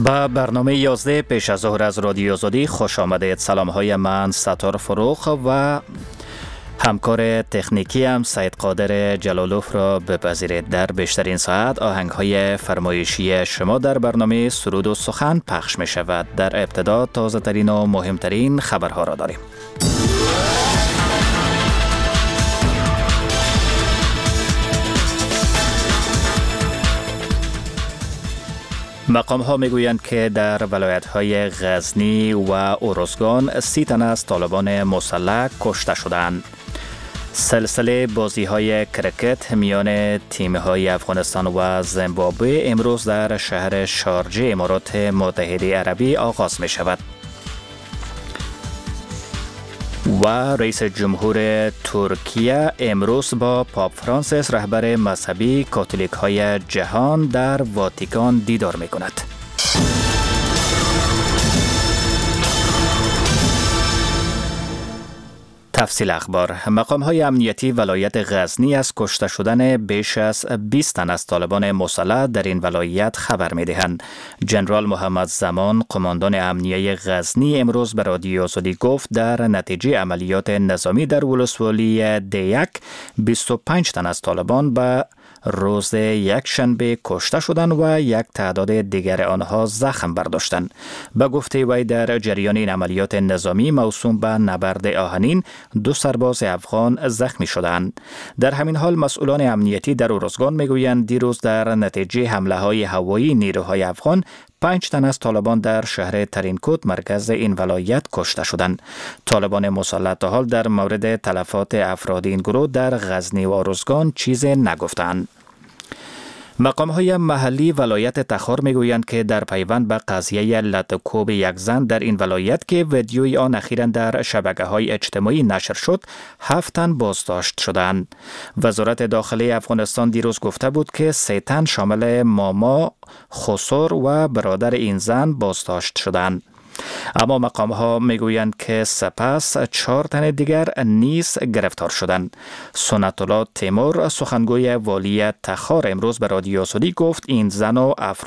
با برنامه 11 پیش از ظهر از رادیو آزادی خوش آمدید. سلام های من ستار فروخ و همکار تکنیکی هم سید قادر جلالوف را بپذیرید. در بیشترین ساعت آهنگ های فرمایشی شما در برنامه سرود و سخن پخش می شود. در ابتدا تازه ترین و مهمترین خبرها را داریم. مقام ها می گویند که در ولایت های غزنی و ارزگان 30 تن از طالبان مسلح کشته شدند. سلسله بازی های کرکت میان تیم های افغانستان و زیمبابوه امروز در شهر شارجه امارات متحده عربی آغاز می شود. و رئیس جمهور ترکیه امروز با پاپ فرانسیس رهبر مذهبی کاتولیک های جهان در واتیکان دیدار می کند. تفصیل اخبار. مقام های امنیتی ولایت غزنی از کشته شدن بیش از 20 تن از طالبان مسلح در این ولایت خبر می دهند. جنرال محمد زمان قماندان امنیه غزنی امروز به رادیو آزادی گفت در نتیجه عملیات نظامی در ولسوالی دیک 25 تن از طالبان به روز یک شنبه کشته شدند و یک تعداد دیگر آنها زخم برداشتند. به گفته وی در جریان این عملیات نظامی موسوم به نبرد آهنین 2 سرباز افغان زخمی شدند. در همین حال مسئولان امنیتی در ارزگان میگویند دیروز در نتیجه حمله های هوایی نیروهای افغان 5 تن از طالبان در شهر ترینکوت مرکز این ولایت کشته شدند. طالبان مسلح تا حال در مورد تلفات افراد این گروه در غزنی و ارزگان چیزی نگفتند. مقام های محلی ولایت تخار میگویند که در پیوند به قضیه لطکوب یک زن در این ولایت که ویدیوی آن اخیراً در شبکه‌های اجتماعی نشر شد 7 تن بازداشت شدند. وزارت داخلی افغانستان دیروز گفته بود که 3 تن شامل ماما خسر و برادر این زن بازداشت شدند. اما مقام ها میگویند که سپس 4 تن دیگر نیز گرفتار شدند. سنت الله تیمور سخنگوی والی تخار امروز به رادیو آزادی گفت این زن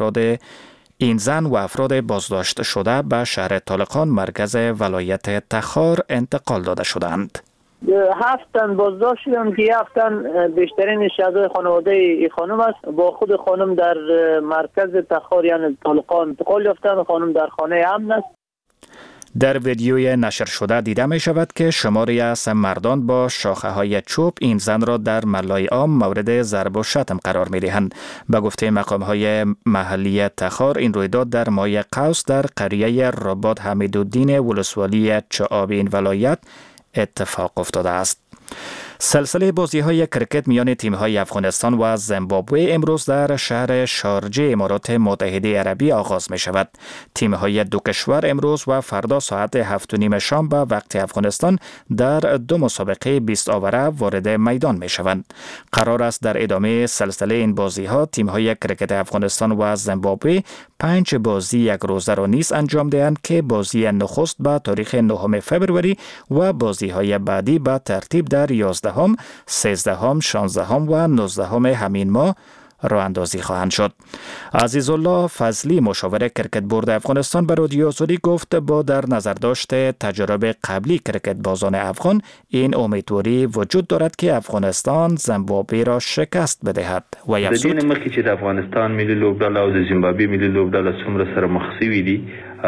و افراد بازداشت شده به شهر طالقان مرکز ولایت تخار انتقال داده شدند. 7 تن بازداشت شدند که 7 تن بیشترین اعضای خانواده ای خانم است. با خود خانم در مرکز تخار یعنی طالقان انتقال یافتند. خانم در خانه امن است. در ویدیوی نشر شده دیده می شود که شماری از مردان با شاخه های چوب این زن را در ملای عام مورد ضرب و شتم قرار می دهند. به گفته مقام های محلی تخار این رویداد در ماه قوس در قریه رباط حمیدالدین ولسوالی چعاب این ولایت اتفاق افتاده است. سلسله بازی های کرکت میان تیم های افغانستان و زیمبابوه امروز در شهر شارجه امارات متحده عربی آغاز می شود. تیم های دو کشور امروز و فردا ساعت 7:30 شام به وقت افغانستان در 2 مسابقه 20 آوره وارد میدان می شوند. قرار است در ادامه سلسله این بازی ها تیم های کرکت افغانستان و زیمبابوه 5 بازی یک روزه را نیز انجام دهند که بازی نخست به تاریخ 9 فوریه و بازی های بعدی به ترتیب در 11 13 16 و 19 همین ماه راه اندازی خواهند شد. عزیزالله فضلی مشاور کرکت بورد افغانستان به رادیو آزادی گفت با در نظر داشته تجربه قبلی کرکت بازان افغان این امیدواری وجود دارد که افغانستان زیمبابوه را شکست بدهد و افزود د دې مخکې چې د افغانستان ملي لوبډله او د زیمبابوې ملي لوبډله څومره سره مخ شوي دي.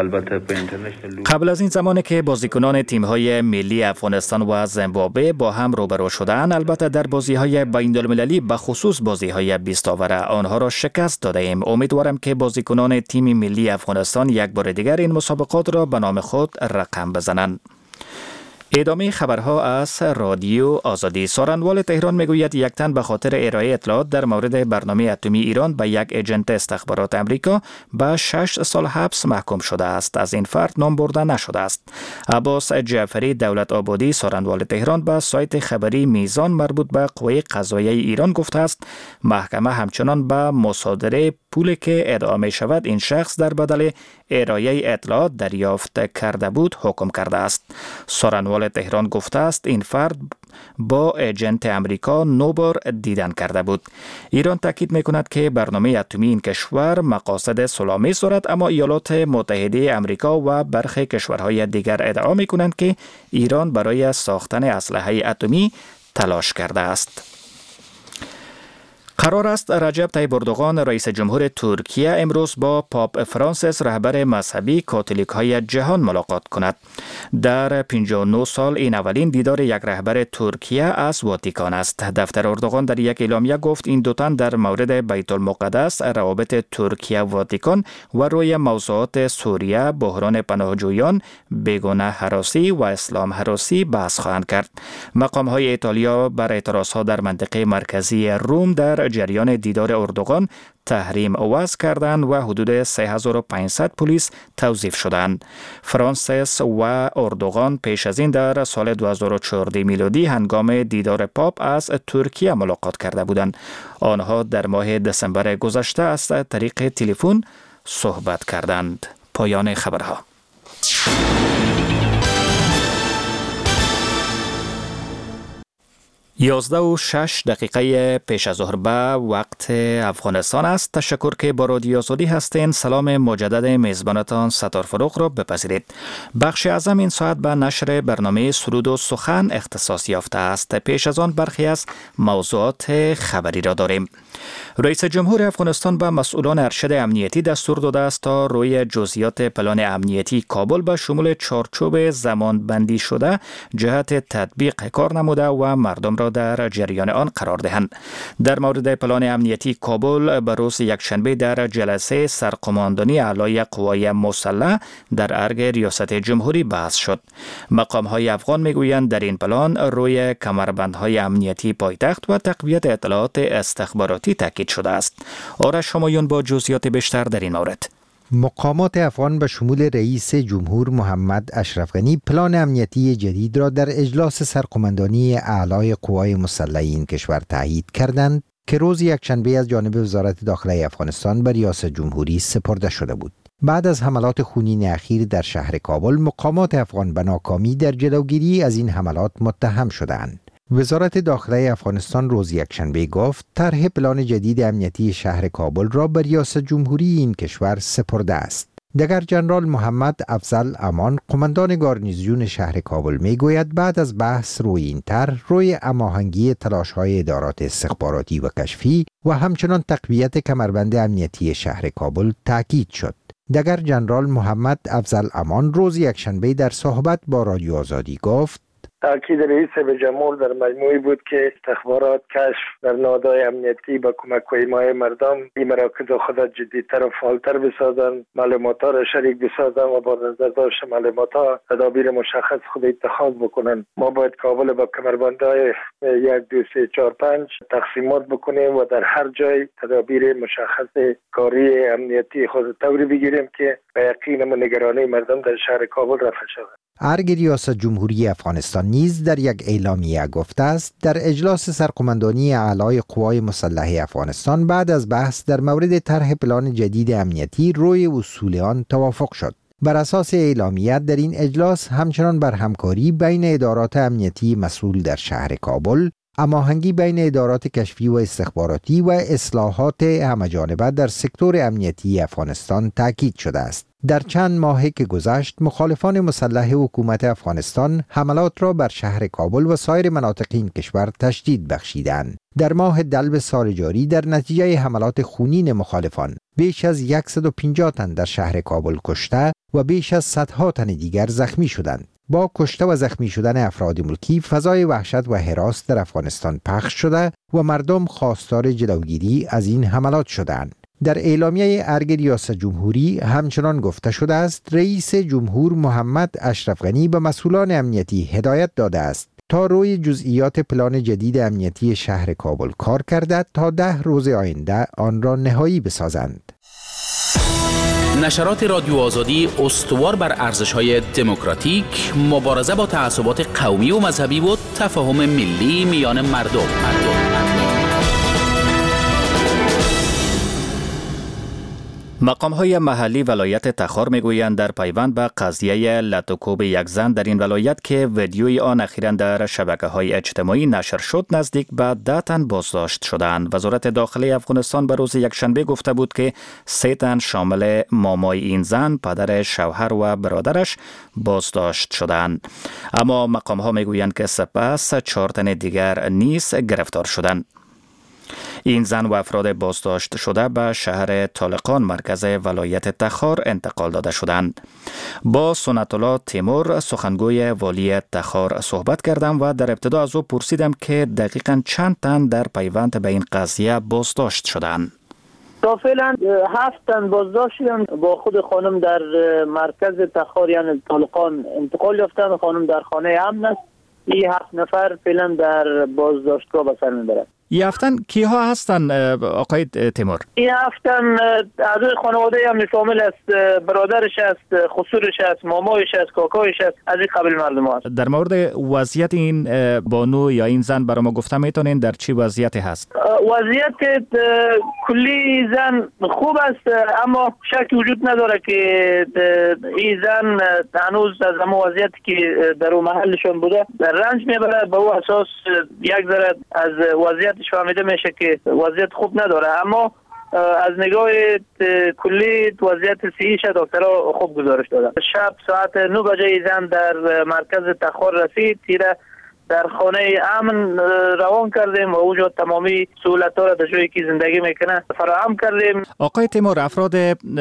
قبل از این زمانی که بازیکنان تیم‌های ملی افغانستان و زیمبابوه با هم روبرو شدند، البته در بازی‌های بین‌المللی به خصوص بازی‌های 20 آوره آنها را شکست داده‌ایم. امیدوارم که بازیکنان تیم ملی افغانستان یک بار دیگر این مسابقات را به نام خود رقم بزنند. ادامه خبرها از رادیو آزادی. سارنوال تهران میگوید 1 تن به خاطر ارائه اطلاعات در مورد برنامه اتمی ایران به یک ایجنت استخبارات امریکا به 6 سال حبس محکوم شده است. از این فرد نام برده نشده است. عباس جعفری دولت آبادی سارنوال تهران به سایت خبری میزان مربوط به قوه قضاییه ایران گفته است محکمه همچنان به مصادره پولی که ادعا می شود این شخص در بدل ارائه اطلاعات دریافت کرده بود حکم کرده است. سخنوال تهران گفته است این فرد با ایجنت امریکا 9 بار دیدن کرده بود. ایران تاکید میکند که برنامه اتمی این کشور مقاصد صلح‌آمیز دارد، اما ایالات متحده امریکا و برخی کشورهای دیگر ادعا میکنند که ایران برای ساختن اسلحه اتمی تلاش کرده است. قرار است رجب طیب اردوغان رئیس جمهور ترکیه امروز با پاپ فرانسیس رهبر مذهبی کاتولیک‌های جهان ملاقات کند. در 59 سال این اولین دیدار یک رهبر ترکیه از واتیکان است. دفتر اردوغان در یک اعلامیه گفت این دو تن در مورد بیت المقدس، روابط ترکیه و واتیکان و روی موضوعات سوریه، بحران پناهجویان، بیگانه هراسی و اسلام هراسی بحث خواهند کرد. مقام‌های ایتالیا بر اعتراض‌ها در منطقه مرکزی روم در جریان دیدار اردوغان تحریم وضع کردند و حدود 3500 پلیس توظیف شدند. فرانسیس و اردوغان پیش از این در سال 2014 میلادی هنگام دیدار پاپ از ترکیه ملاقات کرده بودند. آنها در ماه دسامبر گذشته از طریق تلفن صحبت کردند. پایان خبرها. 11:06 پیش از ظهر به وقت افغانستان است. تشکر که با رادیو آزادی هستین. سلام مجدد میزبانتان ستار فروغ را بپذیرید. بخش اعظم این ساعت به نشر برنامه سرود و سخن اختصاص یافته است. پیش از آن برخی از موضوعات خبری را داریم. رئیس جمهور افغانستان به مسئولان ارشد امنیتی دستور داده است تا روی جزئیات پلان امنیتی کابل به شمول چارچوب زمانبندی شده جهت تطبیق کار نموده و مردم را در جریان آن قرار دهند. در مورد پلان امنیتی کابل به روز یکشنبه در جلسه سرقماندنی اعلای قوای مسلح در ارگ ریاست جمهوری بحث شد. مقام‌های افغان میگویند در این پلان روی کمربندهای امنیتی پایتخت و تقویت اطلاعات استخباراتی تاکید شده است. آرش همایون با جزئیات بیشتر در این مورد. مقامات افغان به شمول رئیس جمهور محمد اشرف غنی پلان امنیتی جدید را در اجلاس سرقماندنی اعلای قوای مسلح این کشور تایید کردند که روز یکشنبه از جانب وزارت داخله افغانستان به ریاست جمهوری سپرده شده بود. بعد از حملات خونین اخیر در شهر کابل، مقامات افغان به ناکامی در جلوگیری از این حملات متهم شدند. وزارت داخله افغانستان روز یکشنبه گفت طرح پلان جدید امنیتی شهر کابل را به ریاست جمهوری این کشور سپرده است. دگر جنرال محمد افضل امان قماندان گارنیزیون شهر کابل میگوید بعد از بحث روی این طرح روی هماهنگی تلاش‌های ادارات استخباراتی و کشفی و همچنان تقویت کمربند امنیتی شهر کابل تاکید شد. دگر جنرال محمد افضل امان روز یکشنبه در صحبت با رادیو آزادی گفت تاکید رئیس جمهور در مجموعی بود که استخبارات کشف در نهادهای امنیتی با کمک حمایت مردم این مراکز خود جدی‌تر و فعالتر بسازند، معلومات‌ها را شریک بسازند و با نظر داشت معلومات‌ها تدابیر مشخص خود اتخاذ بکنند. ما باید کابل با کمربندهای 1 2 3 4 5 تقسیمات بکنیم و در هر جای تدابیر مشخص کاری امنیتی خود طوری بگیریم که به یقین و نگرانی مردم در شهر کابل رفع شود. ارگ ریاست جمهوری افغانستان نیز در یک اعلامیه گفته است در اجلاس سرقماندنی اعلای قوای مسلح افغانستان بعد از بحث در مورد طرح پلان جدید امنیتی روی اصول آن توافق شد. بر اساس اعلامیه در این اجلاس همچنان بر همکاری بین ادارات امنیتی مسئول در شهر کابل، هماهنگی بین ادارات کشفی و استخباراتی و اصلاحات همه‌جانبه در سکتور امنیتی افغانستان تاکید شده است. در چند ماه که گذشت، مخالفان مسلح حکومت افغانستان حملات را بر شهر کابل و سایر مناطق این کشور تشدید بخشیدند. در ماه دلو سال جاری در نتیجه حملات خونین مخالفان بیش از 150 تن در شهر کابل کشته و بیش از صدها تن دیگر زخمی شدند. با کشته و زخمی شدن افراد ملکی، فضای وحشت و هراس در افغانستان پخش شده و مردم خواستار جلوگیری از این حملات شدند. در اعلامیه ارگ ریاست جمهوری همچنان گفته شده است رئیس جمهور محمد اشرف غنی به مسئولان امنیتی هدایت داده است تا روی جزئیات پلان جدید امنیتی شهر کابل کار کرده تا 10 روز آینده آن را نهایی بسازند. نشرات رادیو آزادی استوار بر ارزش‌های دموکراتیک، مبارزه با تعصبات قومی و مذهبی و تفاهم ملی میان مردم. مقام‌های محلی ولایت تخار میگویند در پیوند به قضیه لطوکوب یک زن در این ولایت که ویدیوی آن اخیراً در شبکه‌های اجتماعی نشر شد نزدیک به 10 تن بازداشت شدند. وزارت داخلی افغانستان به روز یکشنبه گفته بود که 3 تن شامل مامای این زن، پدر، شوهر و برادرش بازداشت شدند. اما مقام‌ها میگویند که سپس 4 تن دیگر نیز گرفتار شدند. این زن و افراد بازداشت شده به شهر طالقان مرکز ولایت تخار انتقال داده شدند. با سنت الله تیمور سخنگوی والی تخار صحبت کردم و در ابتدا از او پرسیدم که دقیقاً چند تن در پیوند به این قضیه بازداشت شدند. تا فعلا 7 تن بازداشت شدند. با خود خانم در مرکز تخار یعنی طالقان انتقال یافتند. خانم در خانه امن است. این 7 نفر فعلا در بازداشتگاه به سر میبرند. این 7 تن کیها هستند آقای تیمور؟ این 7 تن اعضای خانواده هم شامل است، برادرش است، خسورش است، مامایش است، کاکایش است، از این قبیل مردم است. در مورد وضعیت این بانو یا این زن برای ما گفته میتونین در چی وضعیتی هست؟ وضعیت کلی زن خوب است، اما شکی وجود نداره که این زن هنوز از همون وضعیتی که در اون محلشون بوده رنج میبره. به اون اساس یک ذره از وضعیت فهمیده میشه که وضعیت خوب نداره، اما از نگاه کلی وضعیت صحیش دکترها خوب گزارش دادن. شب ساعت 9 بجه زن در مرکز تخار رسید. تیره در خانه امن روان کردیم و اونجا تمامی سهولت‌ها را در جایی که زندگی میکنه فراهم کردیم. آقای تیمور، افراد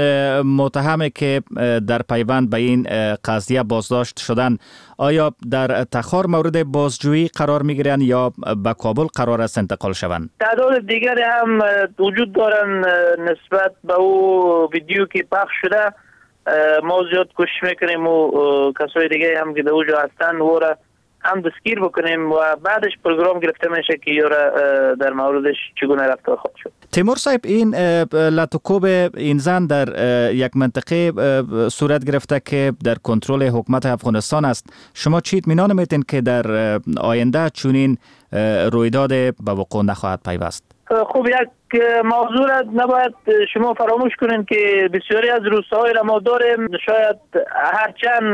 متهم که در پیوند به این قضیه بازداشت شدن آیا در تخار مورد بازجویی قرار میگیرند یا به کابل قرار است انتقال شوند؟ تعداد دیگری هم وجود دارن نسبت به او ویدیو که پخش شده. ما زیاد کوشش میکنیم و کسای دیگه هم که در اونجا هستن و را هم دستگیر بکنیم و بعدش پروگرام گرفته میشه که یورا در موردش چگونه رفتار خواهد شد. تیمور صاحب، این لطوکوب این زن در یک منطقه صورت گرفته که در کنترل حکومت افغانستان است. شما چی اطمینان میتین که در آینده چنین رویداد به وقوع نخواهد پیوست؟ خوب، یک موضوع را نباید شما فراموش کنین که بسیاری از روستاهای را ما داریم. شاید هرچند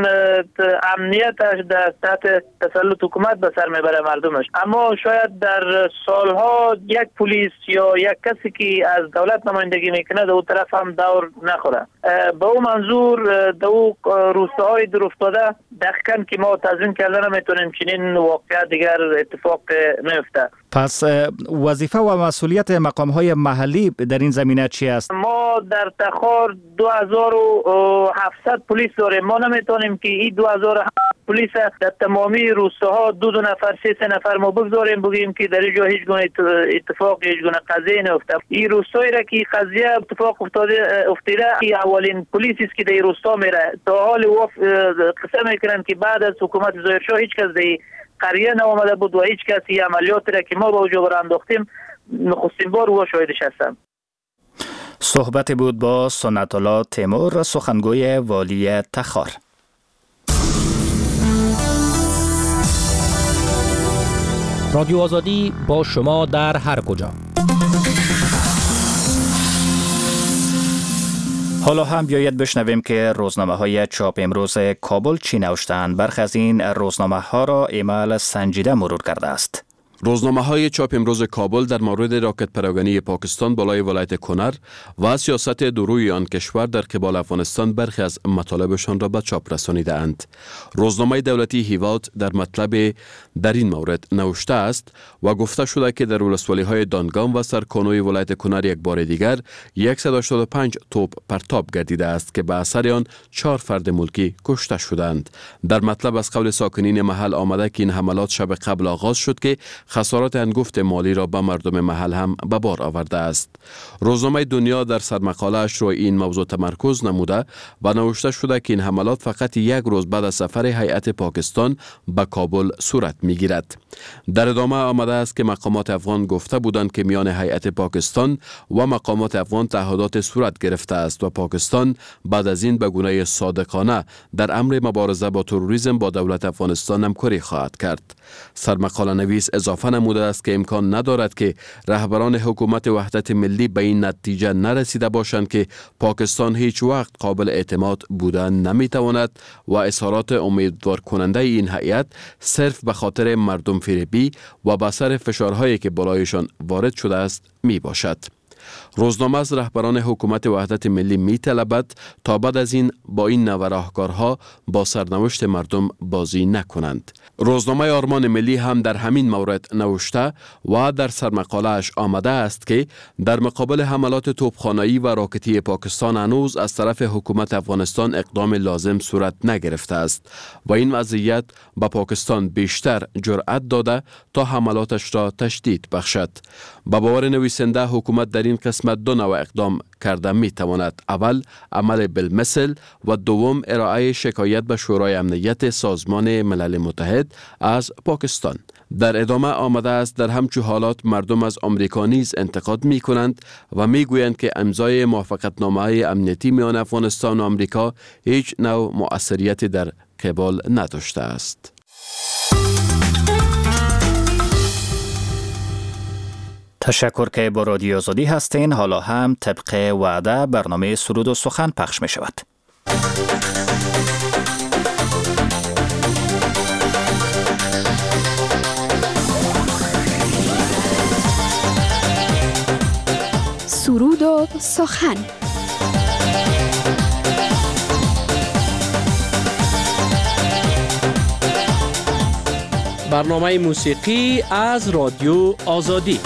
امنیتش در تحت تسلط حکومت به سر میبره مردمش، اما شاید در سالها یک پلیس یا یک کسی که از دولت نمایندگی میکنه در اون طرف هم دور نخوره. به اون منظور در اون روستاهای دور افتاده دقیقاً که ما تضمین کردن نمیتونیم چنین واقعیت دیگر اتفاق نیفته. پس وظیفه و مسئولیت مقام‌های محلی در این زمینه چی است؟ ما در تخار 2700 پلیس داریم. ما نمیتونیم که این 2700 پلیس در تمامی روستاها 2 نفر 3 نفر ما بگذاریم بگیم که در اینجا هیچ گونه اتفاق هیچ گونه قضیه نیفته. این روستایی را که قضیه اتفاق افتاده اولین پلیسی است که در روستا میره. تا حال قسم میکنن که بعد از حکومت ظاهرشاه هیچ کس در قریه نآمده بود و هیچ کسی عملیات را که ما با اوجا برانداختیم نخستین بار او شاهدش هستم. صحبت بود با سنت الله تیمور، سخنگوی والی تخار. رادیو آزادی با شما در هر کجا. حالا هم بیاید بشنویم که روزنامه‌های چاپ امروز کابل چی نوشتند. برخی از این روزنامه‌ها را ایمال سنجیده مرور کرده است. روزنامه‌های چاپ امروز کابل در مورد راکت پراگنی پاکستان بالای ولایت کنر و سیاست دوروی آن کشور در قبال افغانستان برخی از مطالبشان را به چاپ رسانیده اند. روزنامه دولتی هیواد در مطلب در این مورد نوشته است و گفته شده که در ولسوالی‌های دانگام و سرکانوی ولایت کنر یک بار دیگر 185 توپ پرتاب گردیده است که به اثر آن 4 فرد ملکی کشته شدند. در مطلب از قول ساکنین محل آمده که این حملات شب قبل آغاز شد که خسارات انگفت مالی را به مردم محل هم به بار آورده است. روزنامه دنیا در سرمقاله‌اش روی این موضوع تمرکز نموده و نوشته شده که این حملات فقط 1 روز بعد از سفر هیئت پاکستان به کابل صورت می‌گیرد. در ادامه آمده است که مقامات افغان گفته بودند که میان هیئت پاکستان و مقامات افغان تعهدات صورت گرفته است و پاکستان بعد از این به گونه صادقانه در امر مبارزه با تروریسم با دولت افغانستان همکاری خواهد کرد. سرمقاله نویس اضافه اضافه نموده است که امکان ندارد که رهبران حکومت وحدت ملی به این نتیجه نرسیده باشند که پاکستان هیچ وقت قابل اعتماد بوده نمیتواند و اظهارات امیدوار کننده این هیئت صرف به خاطر مردم فریبی و به اثر فشارهایی که بالایشان وارد شده است می باشد. روزنامه از رهبران حکومت وحدت ملی می طلبد تا بعد از این با این نوع راهکارها با سرنوشت مردم بازی نکنند. روزنامه آرمان ملی هم در همین مورد نوشته و در سرمقاله اش آمده است که در مقابل حملات توپخانه‌ای و راکتی پاکستان هنوز از طرف حکومت افغانستان اقدام لازم صورت نگرفته است و این وضعیت به پاکستان بیشتر جرأت داده تا حملاتش را تشدید بخشد. با باور نویسنده حکومت در این قسمت دو نوع اقدام کرده می تواند: اول عمل بالمثل و دوم ارائه شکایت به شورای امنیت سازمان ملل متحد از پاکستان. در ادامه آمده است در همچون حالات مردم از آمریکا نیز انتقاد می کنند و می گویند که امضای موافقتنامه امنیتی میان افغانستان و آمریکا هیچ نوع مؤثریتی در قبال نداشته است. تشکر که با رادیو آزادی هستین. حالا هم طبق وعده برنامه سرود و سخن پخش می شود. سرود و سخن. برنامه موسیقی از رادیو آزادی.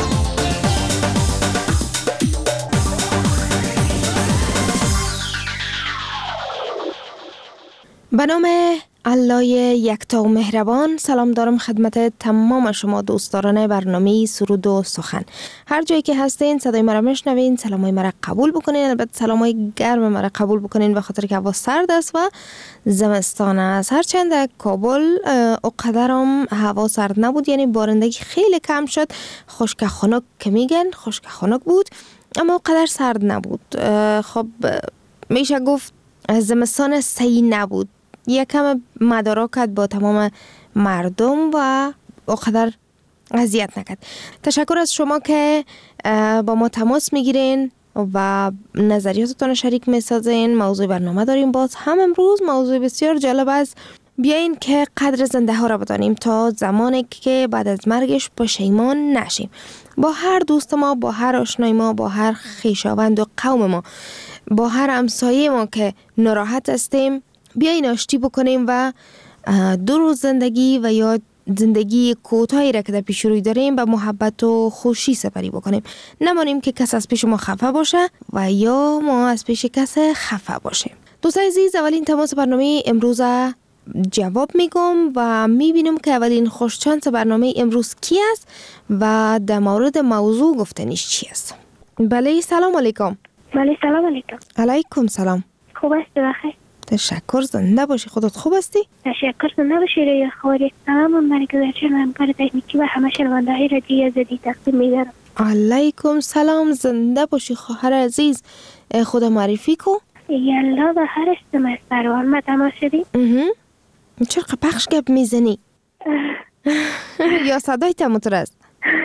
به نام الله یکتا و مهربان، سلام دارم خدمت تمام شما دوستداران برنامه سرود و سخن. هر جایی که هستین صدای مرا میشنوین، سلامای مرا قبول بکنین. البته سلامای گرم مرا قبول بکنین به خاطر که هوا سرد است و زمستان است. هرچند در کابل اقدرم هوا سرد نبود، یعنی بارندگی خیلی کم شد. خشک خنک که میگن خشک خنک بود، اما اقدر سرد نبود. خب میشه گفت زمستان صحیح نبود، یکم مدارا کرد با تمام مردم و اقدر اذیت نکرد. تشکر از شما که با ما تماس میگیرین و نظریاتتون شریک میسازین. موضوع برنامه داریم باز هم امروز، موضوع بسیار جالب است. بیاین که قدر زنده ها را بدانیم تا زمانی که بعد از مرگش پشیمان نشیم. با هر دوست ما، با هر آشنای ما، با هر خویشاوند و قوم ما، با هر همسایه ما که ناراحت هستیم، بیاین آشتی بکنیم و 2 روز زندگی و یا زندگی کوتاهی را که در پیش روی داریم به محبت و خوشی سپری بکنیم. نمانیم که کس از پیش ما خفه باشه و یا ما از پیش کس خفه باشیم. دوستان عزیز، اولین تماس برنامه امروز جواب میگم و میبینم که اولین خوشچانس برنامه امروز کی است و در مورد موضوع گفتنیش چی است. بله، سلام علیکم. بله، سلام علیکم. علیکم سلام. خوب است؟ بخیر. تشکر، زنده باشی. خودت خوب هستی؟ تشکر، زنده باشی. روی خواری تمام مرگزارچان همکار تکنیکی و همه شنونده های رادیو آزادی تقدیم می‌دارم. علیکم سلام، زنده باشی خواهر عزیز. خدا معرفی کو. یلا به هر استم از سروان ما تماس شدی؟ چرا پخش گپ میزنی؟ یا صدای تموتر است؟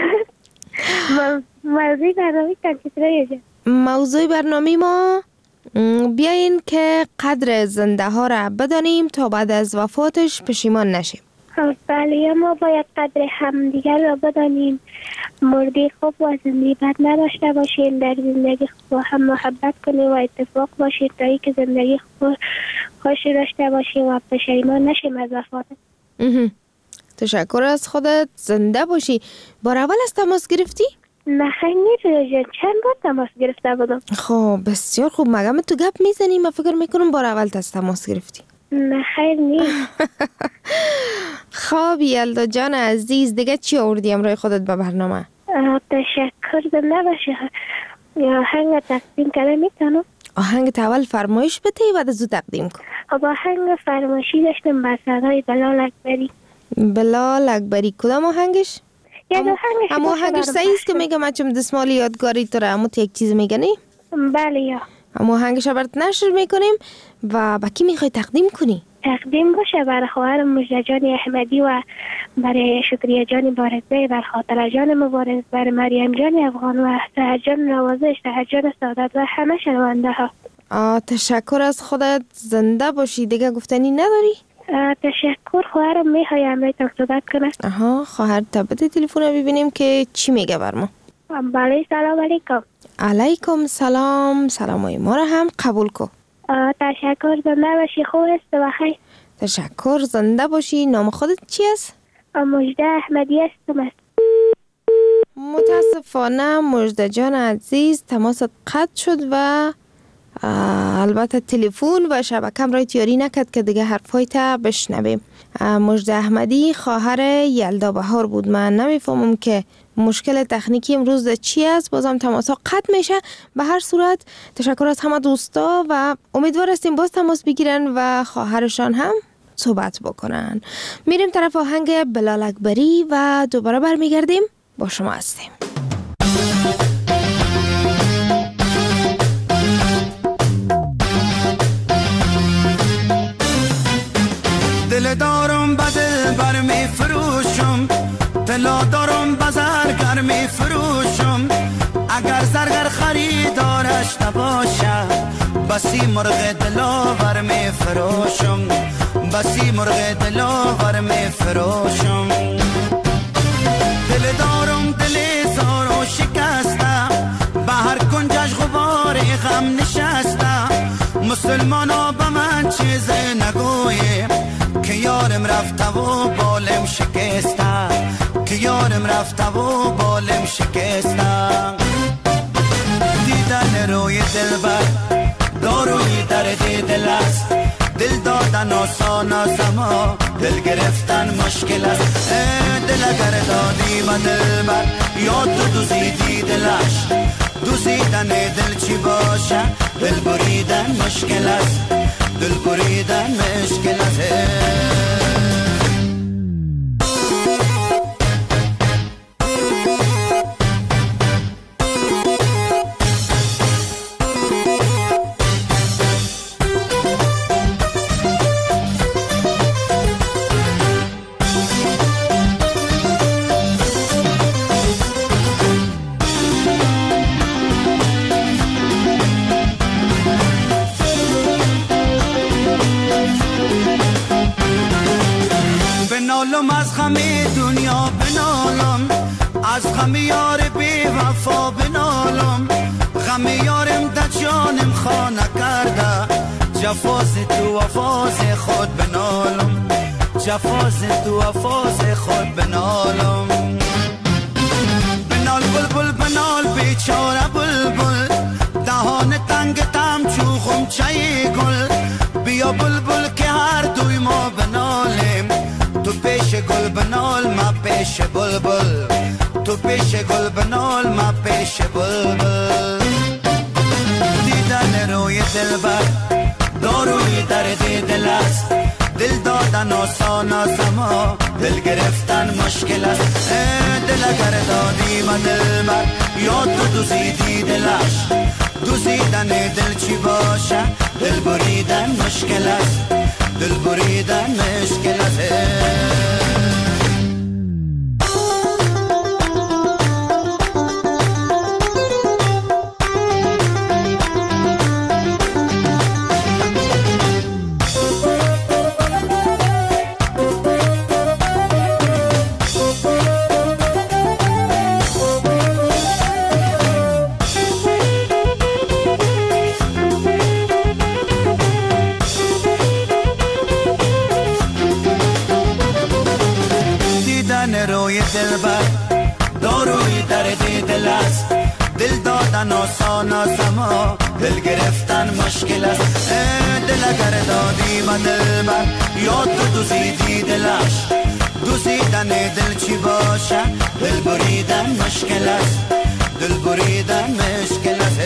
موضوع برنامه تنکیتره. موضوع برنامه ما بیاین که قدر زنده ها را بدانیم تا بعد از وفاتش پشیمان نشیم. بله، ما باید قدر همدیگر را بدانیم. مردی خوب و زندگی بد نداشته باشیم. در زندگی با هم محبت کنیم و اتفاق باشیم تا ای که زندگی خوش داشته باشیم و پشیمان نشیم از وفاتش. تشکر از خودت، زنده باشی. بار اول از تماس گرفتی؟ نه خیلی نیست، چند بار تماس گرفته بودم. خب بسیار خوب، مگم تو گپ میزنی؟ من فکر میکنم بار اول از تماس گرفتی. نه خیلی نیست. خب یلدا جان عزیز، دیگه چی آوردی امروز خودت به برنامه؟ تشکر، زنده باشی. آهنگ تقدیم کنه میتونم؟ آهنگ اول فرمایش بده بعد از او تقدیم کن. خب آهنگ فرمایشی داشتم با صدای بلال اکبری. بلال اکبری کدام آهنگش؟ اما آهنگش صحیح است که میگم اچم دستمال یادگاری تو را اموت یک چیز میگنی؟ بله یا. اما آهنگش برات نشر میکنیم و با کی میخوای تقدیم کنی؟ تقدیم باشه برای خواهرم مجده جان احمدی و برای شکریه جان بارزه، بر خاطر جان مبارز، بر مریم جان افغان و سهر جان نوازش، سهر جان سعادت و همه شنونده ها. تشکر از خودت، زنده باشی. دیگه گفتنی نداری؟ تشکر. خواهرم میخوای امرایتان صحبت کنه؟ خواهر تا بده تلفن رو ببینیم که چی میگه بر ما. بله سلام علیکم. علیکم سلام. سلامای ما رو هم قبول کن. تشکر. زنده باشی. خوب است و خیر. تشکر. زنده باشی. نام خودت چی است؟ مجده احمدی هستم. متاسفانه مجده جان عزیز تماست قطع شد و البته تلفن و شبکم رای تیاری نکرد که دیگه حرفایت بشنویم. مجده احمدی خواهر یلدا بهار بود. من نمیفهمم که مشکل تکنیکی امروز چی است. بازم تماسا قطع میشه. به هر صورت تشکر از همه دوستا و امیدوار هستیم باز تماس بگیرن و خواهرشان هم صحبت بکنن. میریم طرف آهنگ بلال اکبری و دوباره برمیگردیم. با شما هستیم. دل دارم بدل بر می فروشم، طلا دارم بزرگر می فروشم. اگر زرگر خریدارش نباشه، بسی مرغ دلاور می فروشم، بسی مرغ دلاور می فروشم. دل دارم دل زار و شکسته، به هر کنجش غبار غم نشسته. مسلمانا به من چیز نگویه، که یارم رفته و بالم شکسته، که یارم رفته و بالم شکسته. دیدن روی دلبر داروی درد دل است، دل دادن آسان است اما دل گرفتن مشکل است. دل اگر دادی من دلبر یا تو دوزیدی دلش، دوزیدن دل چی باشه؟ دل بریدن مشکل است، دل بریدن مشکل است. بنالم از غم دنیا، بنالم از غم یار بی وفا، بنالم غم یارم در جانم خانه کرده. جفاز تو وفاز خود بنالم، جفاز تو وفاز خود بنالم. بنال بلبل بنال بیچاره بلبل، دهان تنگ تم چوخم چای گل. بیا بلبل که هر دوی ما بنالیم، تو پیش گل بنال ما پیش بلبل، تو پیش گل بنال ما پیش بلبل. دیدن روی دلبر داروی درد دل است، دل دادن آسان است اما دل گرفتن مشکل است. دل اگر دادی من دلبر یا تو دوزیدی دلش، دوزیدن دل چی باشه؟ دل بریدن مشکل است، دل بریدن مشکل است. روی دلبر داروی درد دل است، دل دادن آسان است اما دل گرفتن مشکل است. دل اگر دادی من دلبر یا تو دوزیدی دلش، دوزیدن دل چی باشه؟ دل بریدن مشکل است، دل بریدن مشکل است.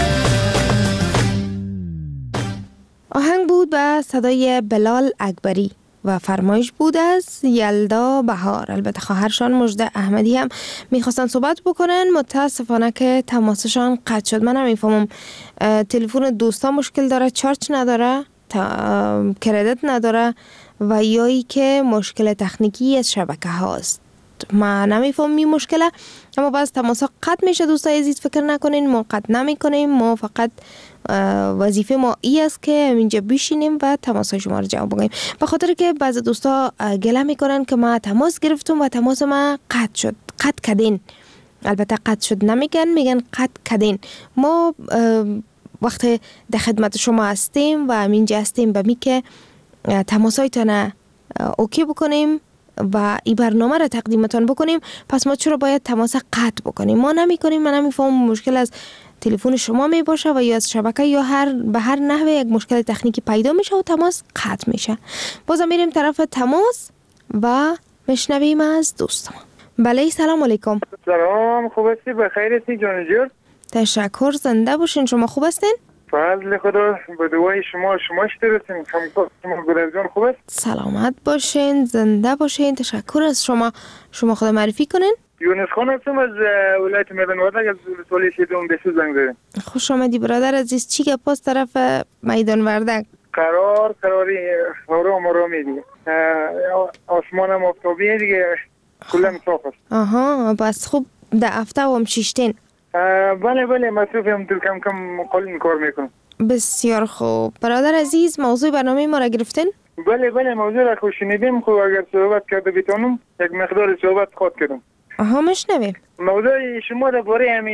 آهنگ بود به صدای بلال اکبری و فرمایش بود از یلدا بهار. البته خواهرشان مجده احمدی هم میخواستن صحبت بکنن، متاسفانه که تماسشان قطع شد. من نمیفهمم تلفن دوستا مشکل داره، چارج نداره، کردیت نداره و یا ای که مشکل تکنیکی از شبکه هاست. ما نمیفهمم این مشکله، اما باز تماس قطع میشه. دوستای عزیز فکر نکنین ما قطع نمی کنیم، ما فقط وظیفه ما ای است که اینجا بشینیم و تماس شما رو جواب بدیم، به خاطر که بعض دوستا گله میکنن که ما تماس گرفتم و تماس ما قطع شد. قطع کردین، البته قطع شد نمیگن، میگن قطع کردین. ما وقت در خدمت شما هستیم و اینجا هستیم به می که تماسایتان اوکی بکنیم و این برنامه را تقدیمتان بکنیم. پس ما چرا باید تماس قطع بکنیم؟ ما نمی کنیم. من نمیفهم مشکل از تلفن شما می باشه و یا از شبکه یا به هر نحوه یک مشکل تکنیکی پیدا میشه و تماس قطع میشه. بازم میریم طرف تماس و میشنویم از دوستم. بله سلام علیکم. سلام، خوب هستی؟ بخیر هستی جان جور؟ تشکر، زنده باشین. شما خوب هستین؟ فضل خدا به دعای شما چطور هستین؟ شما گلرجان خوب است؟ سلامت باشین، زنده باشین. تشکر از شما خدا معرفی کنین. یونس خان هستم از ولایت میدان وردک، از ولسوالی شیدون بسیار زنگ زدیم. خوش آمدی برادر عزیز. چی گپ است طرف میدان وردک؟ قراری آرامی دیگه، آسمانم آفتابیه دیگه، کلا صاف است. آها، بس خوب در هفته هم شیشتین؟ بله مصروفم، کم کم قلن کار میکنم. بسیار خوب برادر عزیز، موضوع برنامه ما را گرفتین؟ بله موضوع را خوش شنیدیم. خب اگر صحبت کرده بتونم یک مقدار صحبت خود کردم. آها مشنویم. موضوع شما را باره همی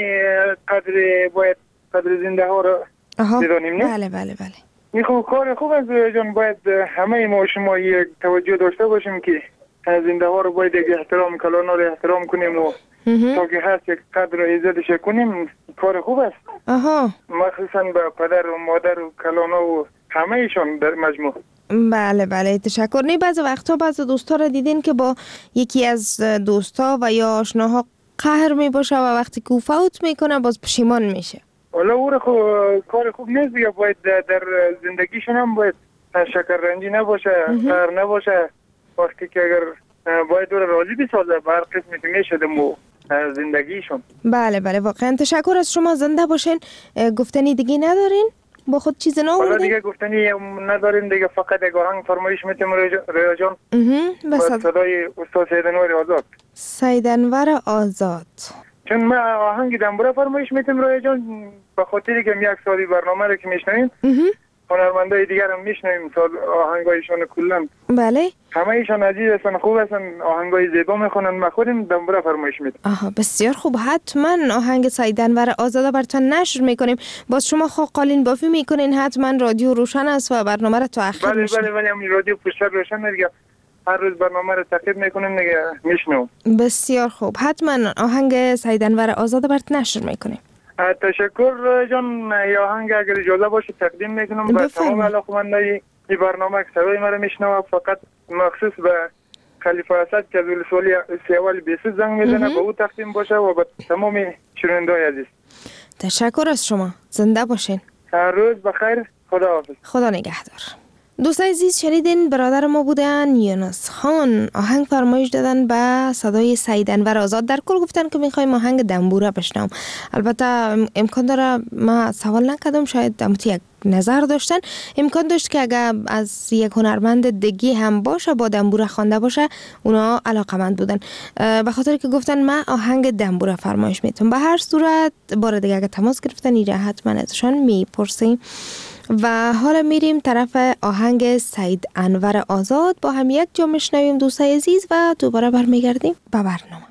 قدر زنده ها را بدانیم نه؟ بله این خوب کار خوب است جان. باید همه ما شما یک توجه داشته باشیم که زنده ها رو باید یک احترام، کلانا رو احترام کنیم و تا که هست یک قدر و عزتش کنیم. کار خوب است. آها، مخصوصا به پدر و مادر و کلانا و همه ایشان در مجموع. بله تشکر. نه بعض وقتا بعض دوستا را دیدین که با یکی از دوستا و یا آشناها قهر می باشه و وقتی که فوت میکنه باز پشیمان میشه. والا او را کار خوب نیست دیگه. باید در زندگیشون هم باید شکر رنجی نباشه، قهر نباشه. وقتی که اگر باید او را راضی بسازه به هر قسمی که میشه دمو زندگیشون. بله واقعا تشکر از شما. زنده باشین. گفتنی دیگه ندارین؟ با خود چیز نآوردین؟ حالا دیگه گفتنی نداریم دیگه، فقط یک آهنگ فرمایش میتیم رویا جان. با صدای استاد سید انور آزاد. سید انور آزاد. چون ما آهنگ دنبوره فرمایش میتیم رویا جان، به خاطری که یک سالی برنامه رو که میشنویم هنرمندای دیگر هم میشنویم، آهنگایشون کلا. بله همه ایشان عزیز هستن، خوب هستن، آهنگای زیبا میخونن. ما خودم دنبوره فرمایش میدیم. آها بسیار خوب. حتما آهنگ سید انور آزاد براتون نشر میکنیم. باز شما قالین بافی میکنین، حتما رادیو روشن است و برنامه رو تا آخر بله همین رادیو پشت روشن دیگه، هر روز برنامه رو تعقیب میکنیم دیگه، میشنوم. بسیار خوب. حتما آهنگ سید انور آزاد براتون نشر میکنیم. تشکر جان. یا آهنگ اگر اجازه باشه تقدیم میکنم به تمام علاقمندای این برنامه که صدای ما رو میشنوه. فقط مخصوص به خلیفه اسد که از ولسوالی سیاوال بیسوس زنگ میزنه، به او تقدیم باشه و به تمام شنونده‌های عزیز. تشکر از شما. زنده باشین. هر روز بخیر. خداحافظ. خدا نگهدار. دوستای عزیز شنیدین برادر ما بودن یونس خان، آهنگ فرمایش دادن به صدای سید انور آزاد. در کل گفتن که میخوایم آهنگ دنبوره بشنوم. البته امکان داره، ما سوال نکردم، شاید امتی یک نظر داشتن، امکان داشت که اگر از یک هنرمند دیگه هم باشه با دنبوره خوانده باشه اونا علاقمند بودن، به خاطر که گفتن ما آهنگ دنبوره فرمایش میتونم. به هر صورت بار دیگه اگر تماس گرفتن ایره حتما ازشان میپرسیم. و حالا میریم طرف آهنگ سید انور آزاد. با هم یک جا میشنویم دوستای عزیز و دوباره برمیگردیم به برنامه.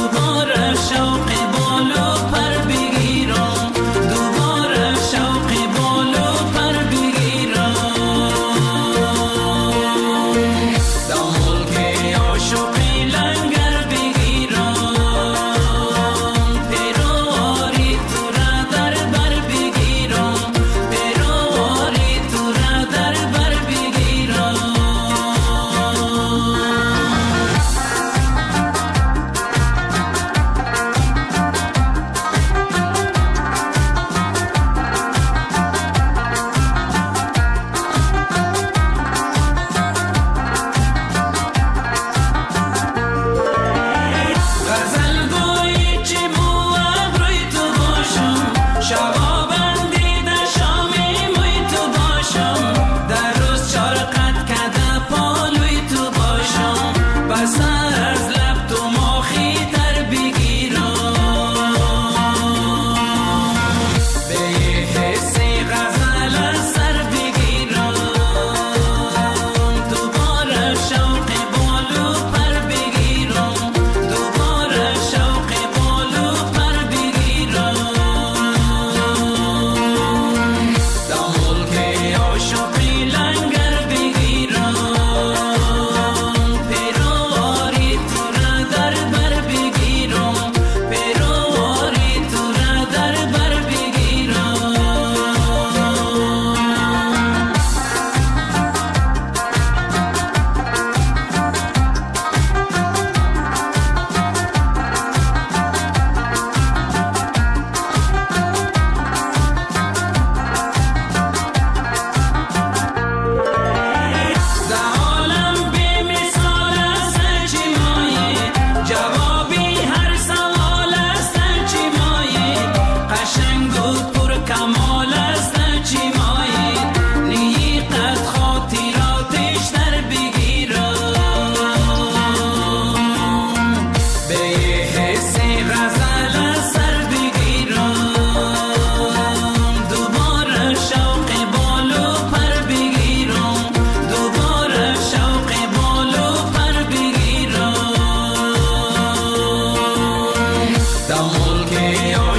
دوباره شوقی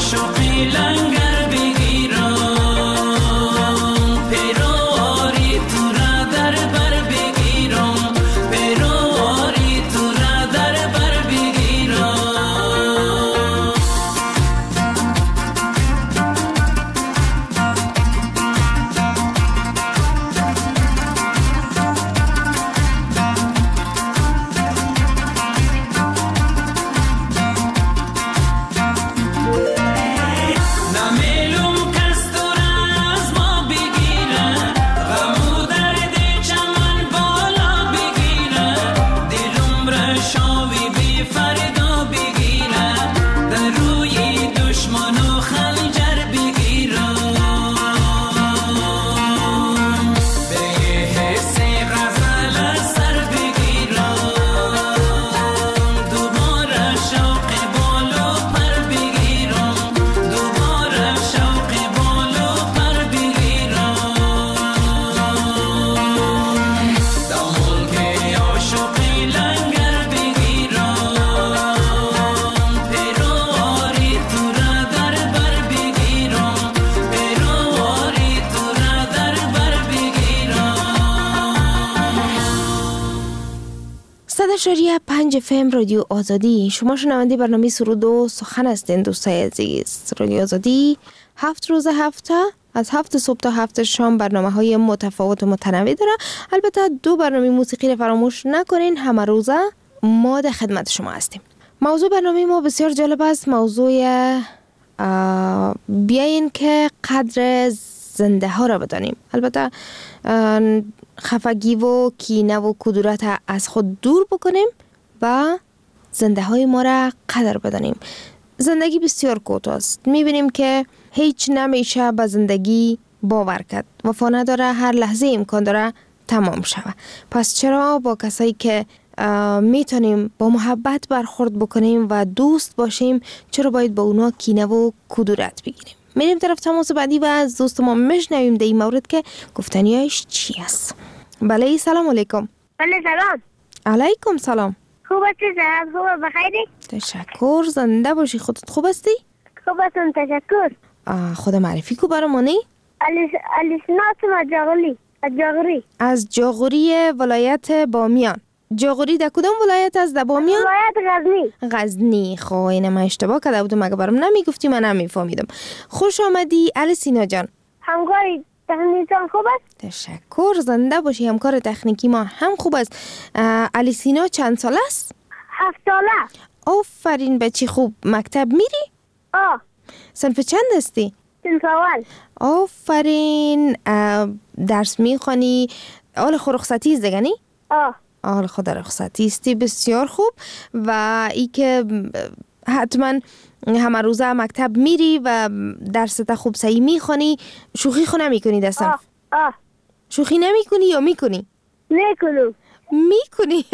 عاشقی لنگر بگیرم پیرواری تو را در بر بگیرم پیرواری تو را در بر بگیرم شریعه 5 FM رادیو آزادی. شما شنونده برنامه سرود و سخن هستین دوستای عزیز. رادیو آزادی 7 روز هفته از 7 صبح تا 7 شام برنامه‌های متفاوت و متنوع داره. البته 2 برنامه موسیقی رو فراموش نکنین. همه روزه ما در خدمت شما هستیم. موضوع برنامه ما بسیار جالب است. موضوع بیاین که قدر زنده ها را بدانیم. البته خفگی و کینه و کدورت از خود دور بکنیم و زنده های ما را قدر بدانیم. زندگی بسیار کوتاه است. میبینیم که هیچ نمیشه به زندگی باور کرد. وفا نداره، هر لحظه امکان داره تمام شوه. پس چرا با کسایی که میتونیم با محبت برخورد بکنیم و دوست باشیم، چرا باید با اونا کینه و کدورت بگیریم؟ میریم طرف تماس بعدی و از دوست ما میشنویم در این مورد که گفتنیاش چی است. بله سلام علیکم. بله سلام. علیکم سلام. خوب هستی؟ صحت خوبه؟ بخیری؟ تشکر. زنده باشی. خودت خوب هستی؟ خوب هستم تشکر. خود معرفی کو برامونی؟ الیسنات جاغوری. از جاغوری ولایت بامیان. جاغوری در کدام ولایت از در بامیان؟ ولایت غزنی. خب اینه من اشتباه کرده بودم، اگه برام نمیگفتی من نمیفهمیدم. خوش آمدی الیسینا جان. همکاری تکنیکیتان خوب است؟ تشکر. زنده باشی. همکار تکنیکی ما هم خوب است. الیسینا چند سال است؟ 7 ساله. آفرین بچی خوب. مکتب میری؟ صنف چند هستی؟ صنف اول. آفرین. درس میخوانی؟ حال خود رخصتی است دگنی؟ حال خود رخصتی استی. بسیار خوب. و ای که حتما همه روزه مکتب میری و درست خوب صحیح میخوانی. شوخی خو نمیکنی در صنف؟ شوخی نمیکنی یا میکنی؟ میکنی.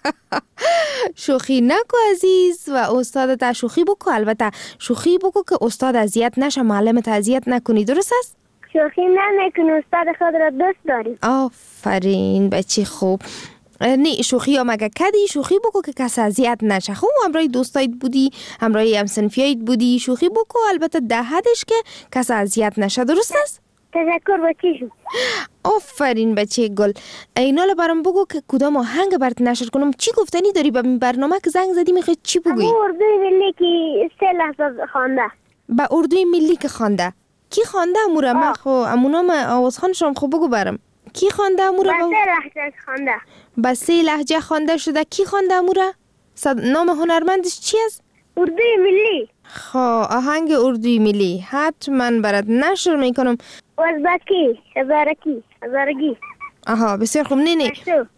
شوخی نکو عزیز و استادت شوخی بکو. البته شوخی بکو که استاد اذیت نشه، معلمت اذیت نکنی. درست است؟ شوخی نمیکنی، استاد خود را دوست داری. آفرین بچی خوب. نه شوخی یا مگه کدی شوخی بکو که کس اذیت نشه. خب همراه دوستایت بودی، همراه همسنفیایت بودی، شوخی بکو البته ده حدش که کس اذیت نشه. درست است؟ تشکر بچی. آفرین بچی گل. اینالا برام بگو که کدام آهنگ برات نشر کنم. چی گفتنی داری به این برنامه که زنگ زدی؟ میخوای چی بگویی؟ اردوی ملی که 3 لحظه خوانده. با اردوی ملی که خوانده. کی خوانده امورا؟ من خو امونام آوازخوانشم. خب بگو برام کی خوانده امورا؟ با 3 لهجه خوانده. با 3 لهجه خوانده شده. کی خوانده امورا؟ نام هنرمندش چی است؟ اردوی ملی. خب آهنگ اردوی ملی حتما برات نشر میکنم. ازبکی هزارگی. آها بسیار خوب. نه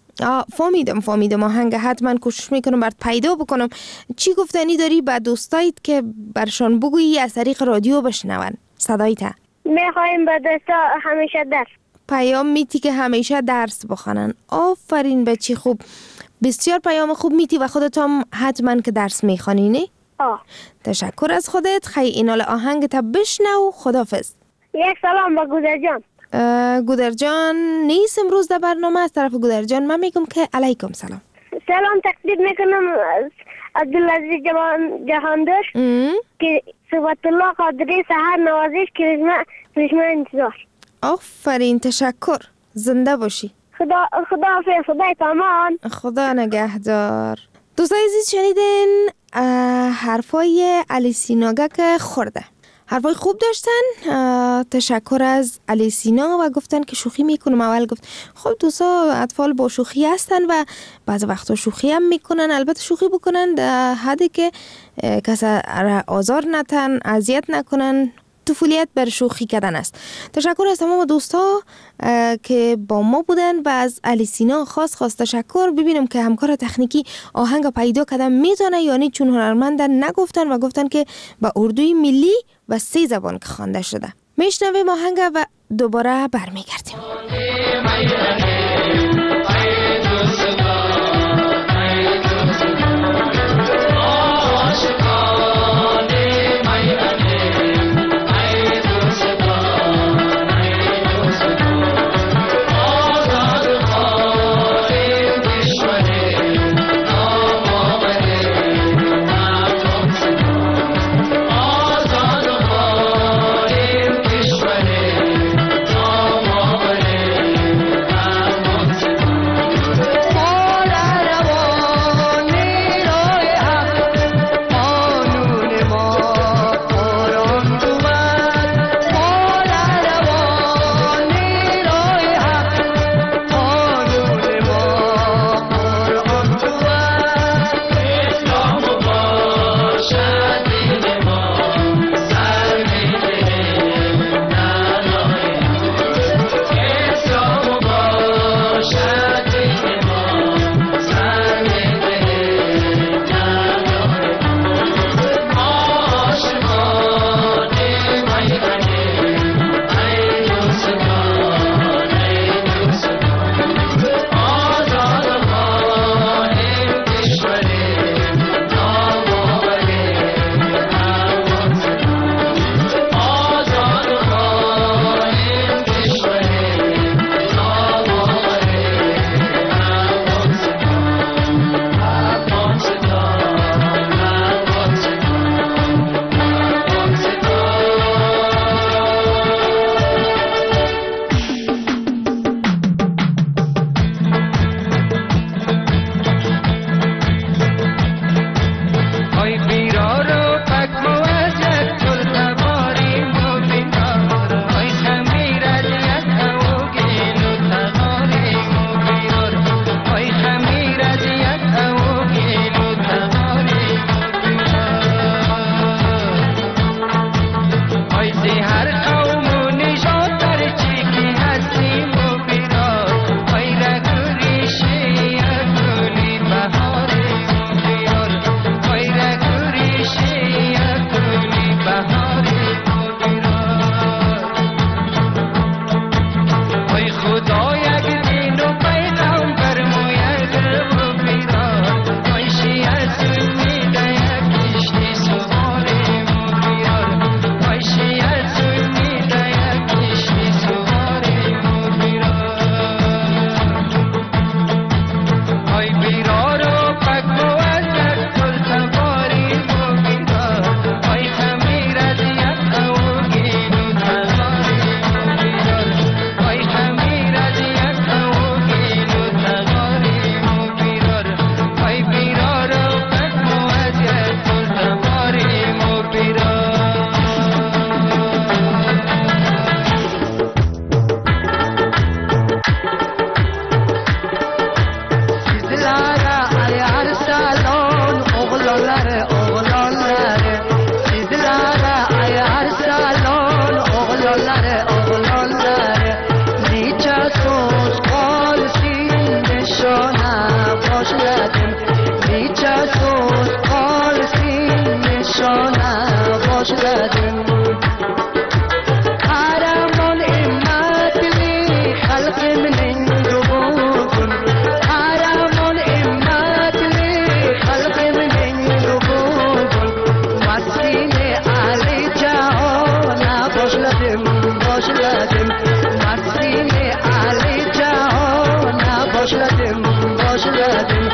فهمیدم آهنگ حتما کوشش میکنم برات پیدا بکنم. چی گفتنی داری با دوستایت که برشان بگویی از طریق رادیو بشنون صدایت؟ میخوایم به دوستا همیشه درس پیام میتی که همیشه درس بخونن. آفرین بچی خوب. بسیار پیام خوب میتی و خودت هم حتما که درس میخوانی نه؟ تشکر از خودت. خیلی اینال آهنگ تا بشنو. خداحافظ. یک سلام با گودرجان. گودرجان نیست امروز در برنامه. از طرف گودرجان من میگم که علیکم سلام. سلام تقدیم میکنم عبدالعزیز جهاندار که صفت الله قادری سحر نوازش کرشمه انتظار. آفرین، تشکر. زنده باشی. خدا حافظ. خدای پامان. خدا نگهدار. دوستای عزیز شنیدین حرفای علی سیناگه که خورده. حرفای خوب داشتن. تشکر از علی سینا و گفتن که شوخی میکنم. اول گفت خب دوستا اطفال با شوخی هستن و بعض وقتا شوخی هم میکنن. البته شوخی بکنن در حدی که کسی را آزار نتن، اذیت نکنن. طفولیت بر شوخی کردن است. تشکر از تمام دوستا که با ما بودن و از علی سینا خاص تشکر. ببینم که همکار تکنیکی آهنگ پیدا کردن میتونه، یعنی چون هنرمندن نگفتن و گفتن که با اردوی ملی و 3 زبان که خوانده شده. میشنویم آهنگ و دوباره برمیگردیم.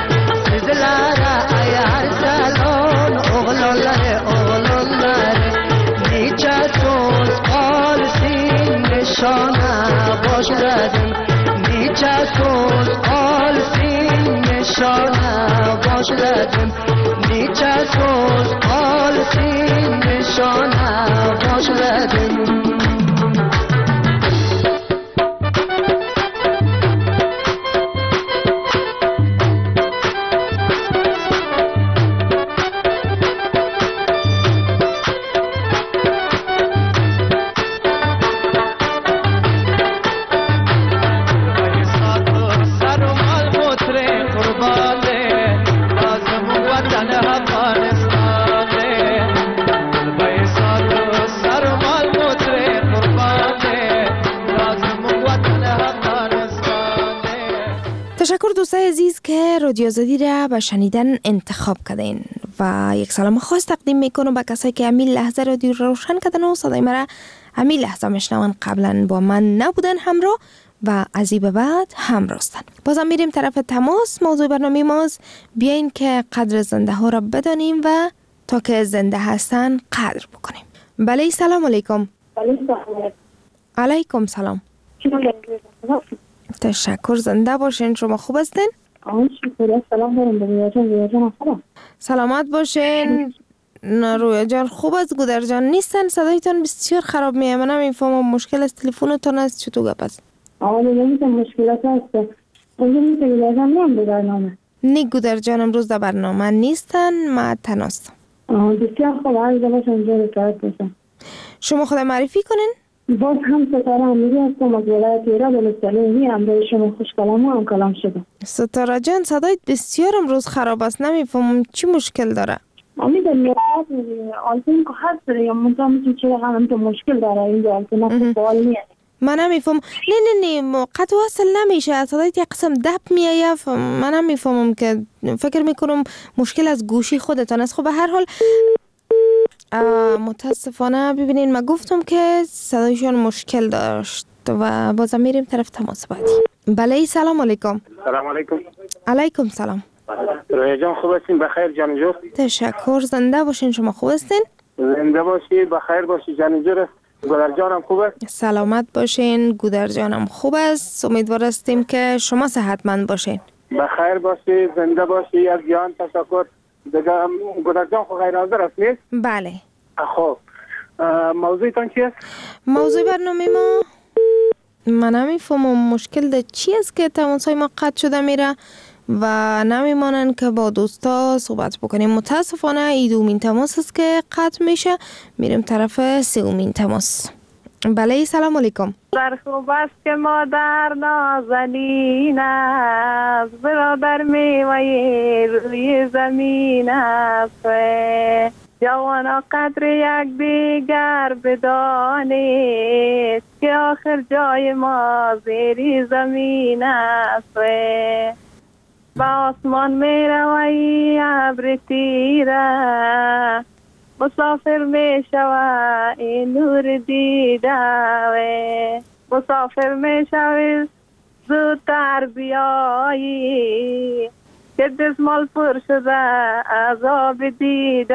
Sizlere ayar salon oğlanları نشانه باشدم نیچه سوز آلسین نشانه باشدم تشکر دوستای عزیز که رادیو آزادی را به شنیدن انتخاب کردین و یک سلام خاص تقدیم میکنم به کسایی که همین لحظه رادیو روشن کردن و صدای مرا همین لحظه میشنون، قبلا با من نبودن همراه و از این به بعد همراستن. بازم میریم طرف تماس. موضوع برنامه ماست بیاین که قدر زنده ها را بدانیم و تا که زنده هستن قدر بکنیم. بله سلام علیکم. علیکم سلام. تشکر، زنده باشین. شما خوب هستین؟ سلام دارم. سلامت باشین. رویا جان خوب است؟ گودر جان نیستن؟ صدایتان بسیار خراب میه. من نمیفهمم مشکل از تلفنتون است چطور گپ است؟ مشکلات هست. نی گودر جان امروز در برنامه نیستن، ما تناستم. بسیار خوب، عرض باشم اینجا رکایت باشم. شما خود معرفی کنین؟ باز هم ستاره امیری هستم از ولایت ایران بلوچستانی. همراه شما خوش کلام و هم کلام شده. ستاره جان صدایت بسیار امروز خراب است، نمیفهمم چی مشکل داره. امیدم آلتون که هست داره یا منطقه چرا هم تو مشکل داره اینجا آلتون فعال نیست. من نمیفهم. نه قطع وصل نمیشه، صدایت یک قسم دب میایه. من نمیفهمم که فکر میکنم مشکل از گوشی خودتان است. خب به هر حال متاسفانه ببینین ما گفتم که صدایشان مشکل داشت و بازم میریم طرف تماس بعدی. بله سلام علیکم. سلام علیکم. علیکم سلام. رویا جان خوب هستین؟ بخیر جان جو. تشکر، زنده باشین. شما خوب هستین؟ زنده باشی، بخیر باشی جان جو. گودر جانم خوب است؟ سلامت باشین. گودر جانم خوب است. امیدوار هستیم که شما صحتمند باشین. بخیر باشی، زنده باشی. از جان تشکر. دیگه گودر جان خو غیر حاضر است نیست؟ بله. خب موضوعتان چی است؟ موضوع برنامه ما من نمیفهمم مشکل ده چی است که تماسای ما قطع شده میره و نمیمانن که با دوستا صحبت بکنیم. متاسفانه این دومین تماس است که قطع میشه. میریم طرف سومین تماس. بله سلام علیکم. در خوب است که مادر نازنین است، برادر میوه روی زمین است. جوانا قدر یک دیگر بدانید که آخر جای ما زیر زمین است. با آسمان می روی ابر تیره، مسافر می شوه این نور دیده. مسافر می شوی زودتر بیایی که دستمال پر شده عذاب دیده.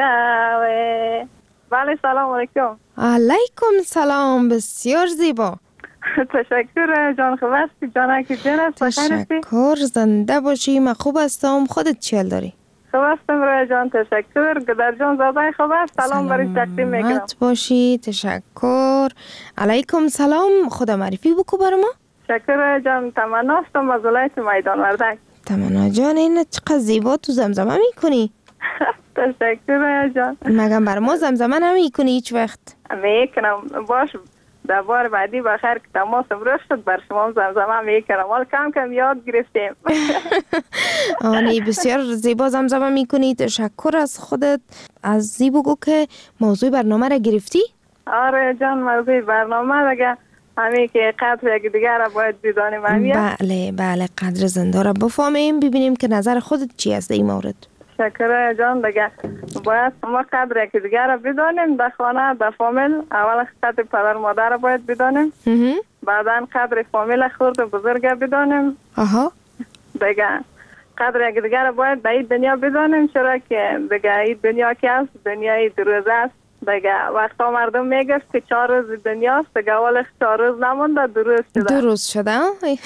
بله سلام علیکم. علیکم سلام. بسیار زیبا. تشکر جان. خوب هستی جانکی جان است؟ تشکر، زنده باشی. من خوب هستم. خودت چیل داری؟ خوب هستم رویا جان. تشکر. گدر جان زاده خوب است؟ سلام برای تقدیم میکنم. سلامت باشی. تشکر. علیکم سلام. خدا معرفی بکو بر ما. تشکر رویا جان. تمنا هستم از ولایت میدان وردک. تمنا جان این چقدر زیبا تو زمزمه میکنی. تشکر رویا جان. مگم بر ما زمزمه نمیکنی هیچ وقت؟ میکنم. باش در بار بعدی بخیر که تماسم روش شد بر شما زمزمه میکنم. حال کم کم یاد گرفتیم. آنی بسیار زیبا زمزمه میکنی. تشکر از خودت. از زیبا گو که موضوع برنامه را گرفتی؟ آره جان، موضوع برنامه دیگه همین که قدر یک دیگر را باید بدانیم. بله قدر زنده را بفهمیم. ببینیم که نظر خودت چی است در این مورد. شکر جان. دیگه باید ما قدر یک دیگر را بدانیم در خانه، در فامیل. اول قدر پدر مادر را باید بدانیم، بعدا قدر فامیل خورد و بزرگ بدانیم. دیگه قدر یک دیگر را باید در این دنیا بدانیم، چرا که دیگه این دنیا که است دنیای دروازه است. دیگه وقتا مردم میگفت که 4 روز دنیاست، دیگه اولش 4 روز نمونده 2 روز شده. 2 روز شده؟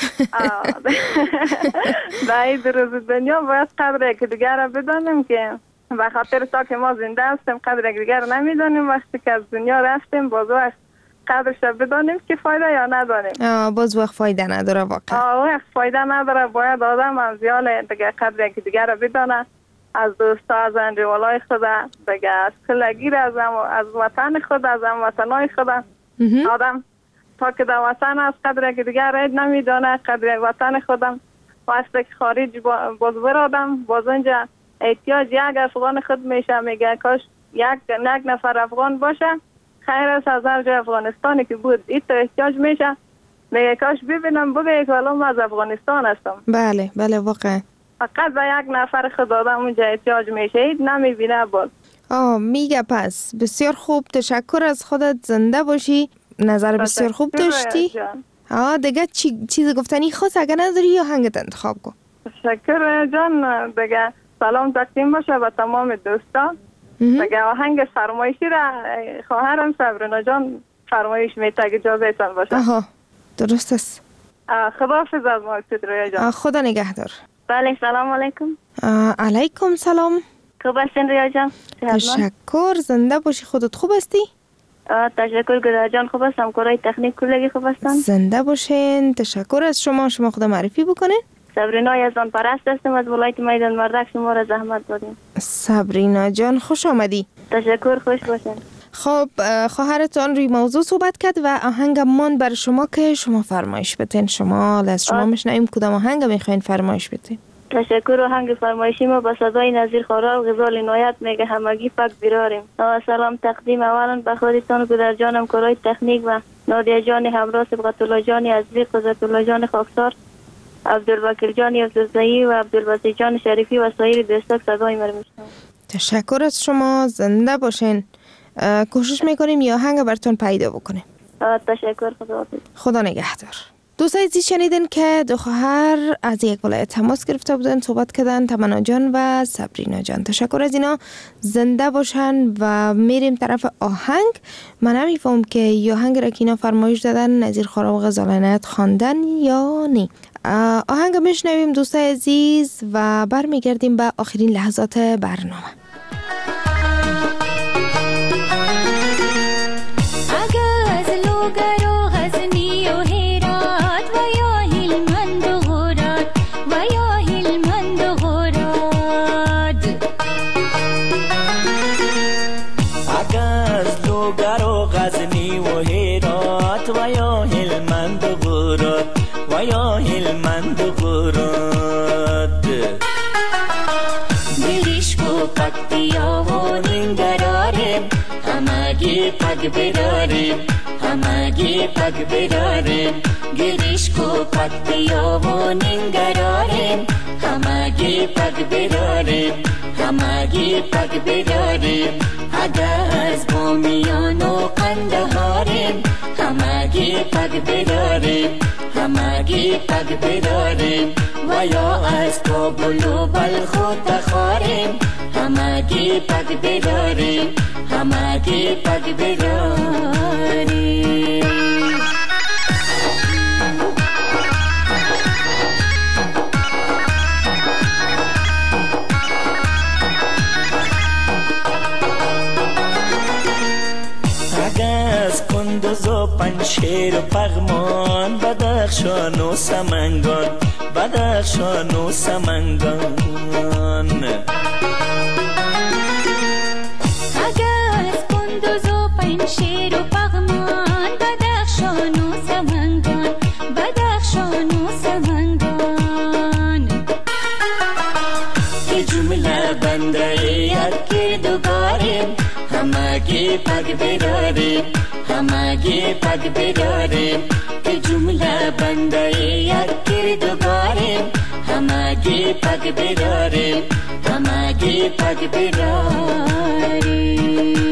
به 2 روز دنیا باید قدر یک دیگر را بدانیم که به خاطر تا که ما زنده هستیم قدر یک دیگر نمیدانیم. وقتی که از دنیا رفتیم باز وقت قدرش را بدانیم که فایده یا ندانیم. باز وقت فایده نداره واقعا. وقت فایده نداره. باید آدم از یال دیگه قدر یک دیگر را بدانه، از دوستا، از انجوالای خود، دیگه از کلگیر، از وطن خود، از وطنای خود. آدم تا که در وطن از قدر یک دیگر را نمیدانه، قدر یک وطن خودم وقتی که خارج باز برادم باز اینجا احتیاج یک افغان خود میشه، میگه کاش یک نفر افغان باشه خیر است از هر جای افغانستانی که بود ایت احتیاج میشه، میگه کاش ببینم بگه که الان از افغانستان هستم. بله بله واقعا فقط به یک نفر خود آدم اونجا احتیاج میشه، ایت نمیبینه باز. میگه پس بسیار خوب، تشکر از خودت، زنده باشی، نظر بسیار خوب داشتی. دیگه چیز گفتنی خاص اگه نداری یا آهنگت انتخاب کن. تشکر جان. دیگه سلام تقدیم باشه به تمام دوستا. دیگه آهنگ فرمایشی را خواهرم صبرینا جان فرمایش میته اگه اجازه تان باشه. درست است. خداحافظ از ماکسید رویا جان. خدا نگهدار. بله سلام علیکم. علیکم سلام. خوب هستین رویا جان؟ تشکر، زنده باشی. خودت خوب هستی؟ تشکر گدا جان، خوب هستم. کارهای تکنیک کلگی خوب هستن؟ زنده باشین. تشکر از شما خود معرفی بکنین. صبرینا یزدان پرست هستم از ولایت میدان مردک، شما را زحمت دادیم. صبرینا جان خوش آمدی. تشکر، خوش باشین. خب خواهرتان روی موضوع صحبت کرد و آهنگ مان بر شما که شما فرمایش بتین. شما از شما میشنویم کدام آهنگ میخواین فرمایش بتین. تشکر. آهنگ فرمایشی ما با صدای نظیر خورال غزال عنایت میگه همگی پاک بیراریم. سلام تقدیم اولا به خودتان گدر جانم کارهای تکنیک و نادیه جان همراه، سبقت الله جان عزیز، قدرت الله جان خاکسار، عبدالوکیل جان عبدالزایی و عبدالباسط جان شریفی و سایر دوستان صدای ما میشنوند. تشکر از شما، زنده باشین. کوشش میکنیم یه آهنگ براتون پیدا بکنیم. تشکر. خدا نگهدار. دوستای عزیز شنیدن که دو خواهر از یک ولایت تماس گرفته بودن، صحبت کردن، تمنا جان و صبرینا جان. تشکر از اینا، زنده باشن. و میریم طرف آهنگ. من نمیفهم که یه آهنگ را که اینا فرمایش دادن نظیر خورال و غزال عنایت خواندن یا نه. آهنگ میشنویم دوستای عزیز و برمیگردیم به آخرین لحظات برنامه. پگ بداریم همگی پگ بداریم گریش کو پگ بیا و ننگراریم همگی پگ بداریم همگی پگ بداریم اگر از بامیان و قندهاریم همگی پگ بداریم همگی پگ بداریم و یا از کابل و بلخ و تخاریم همگی پگ بداریم همگی پگ بداریم. اگر از کندوز و پنشیر و پغمان بدخشان و سمنگان بدخشان و سمنگان شیر و پغمان بدخشان و سمنگان بدخشان و سمنگان که جمله بنده یکی دوگاریم همگی پگ بداریم همگی پگ بداریم که جمله بنده یکی دوگاریم همگی پگ بداریم همگی پگ بداریم.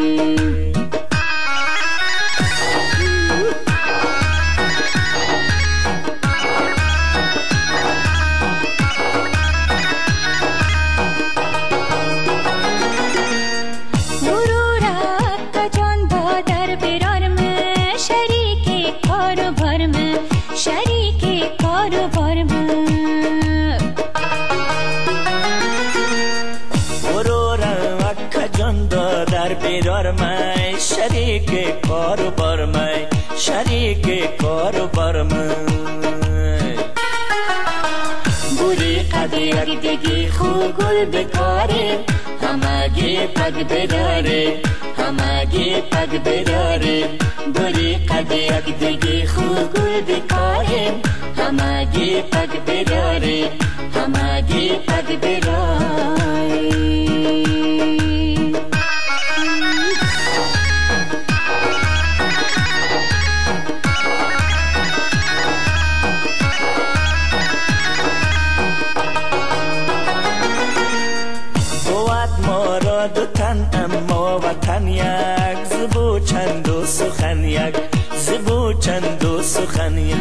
یک دیگی خوب گل بکاریم همگی پگ بداریم همگی پگ بداریم گلی قد یک دیگی خوب گل بکاریم همگی پگ بداریم همگی پگ بداریم دو تن اما وطن یک زبو چند و سخن یک زبو چند و سخن یک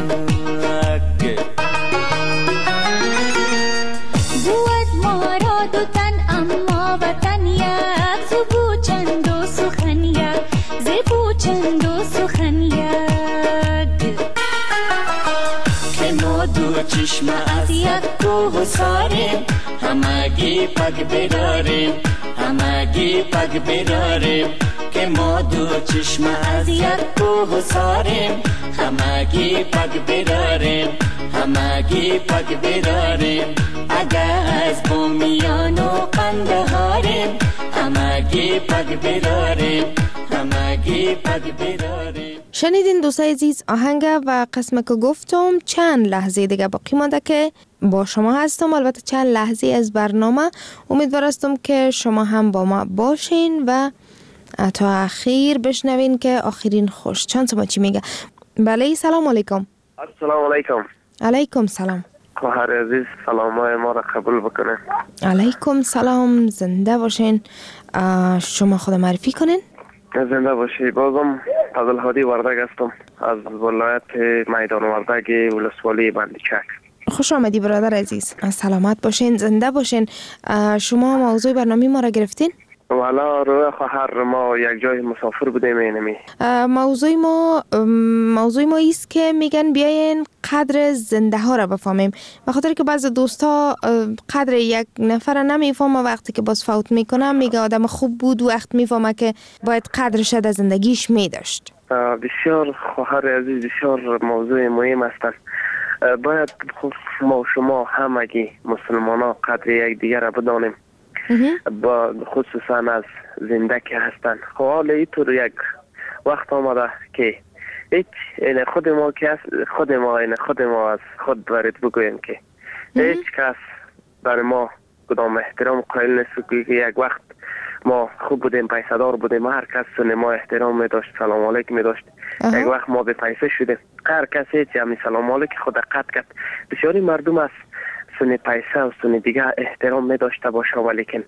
بود ما را دو تن اما وطن یک زبو چند و سخن یک زبو چند و سخن یک که ما دو چشم از یک کوه ساریم همگی پگ بداریم همگی پگ بداریم که ما دو چشم از یک کوه ساریم همگی پگ بداریم همگی پگ بداریم اگر از بومیان و قندهاریم همگی پگ بداریم همگی پگ بداریم. شنیدین دوستای عزیز آهنگ و قسم که گفتم چند لحظه دیگه باقی مانده که با شما هستم، البته چند لحظه از برنامه. امیدوارم که شما هم با ما باشین و تا اخیر بشنوین که آخرین خوش چند ما چی میگه. بله سلام علیکم. السلام علیکم. علیکم سلام. خواهر عزیز سلامای ما را قبول بکنه. علیکم سلام، زنده باشین. شما خود معرفی کنین. زنده باشی. بازم عبدالهادی وردگ هستم از ولایت میدان وردگ ولسوالی بندیچک. خوش آمدی برادر عزیز. سلامت باشین، زنده باشین. شما موضوع برنامه ما را گرفتین؟ والا روی خواهر ما یک جای مسافر بودیم اینمی. موضوع ما ایست که میگن بیاین قدر زنده ها را بفهمیم، بخاطر که بعض دوستا قدر یک نفر نمیفهمه، وقتی که باز فوت میکنه میگه آدم خوب بود، وقت میفهمه که باید قدرش در زندگیش میداشت. بسیار خواهر عزیز، بسیار موضوع مهم است. باید ما شما همگی مسلمان ها قدر یک دیگر را بدانیم، با خصوصا از زنده که هستن. حال اینطور یک وقت آمده که هیچ خود ما که خود ما از خود برید بگویم که هیچ کس بر ما کدام احترام قائل نیست که یک وقت ما خوب بودیم، پیسه‌دار بودیم، هر کس سن ما احترام می داشت، سلام علیک می داشت. یک وقت ما به پیسه شدیم، هر کس هیچ همین سلام علیک خود قطع کرد. بسیاری مردم است سن پیسه و سن دیگه احترام می داشته باشه ولیکن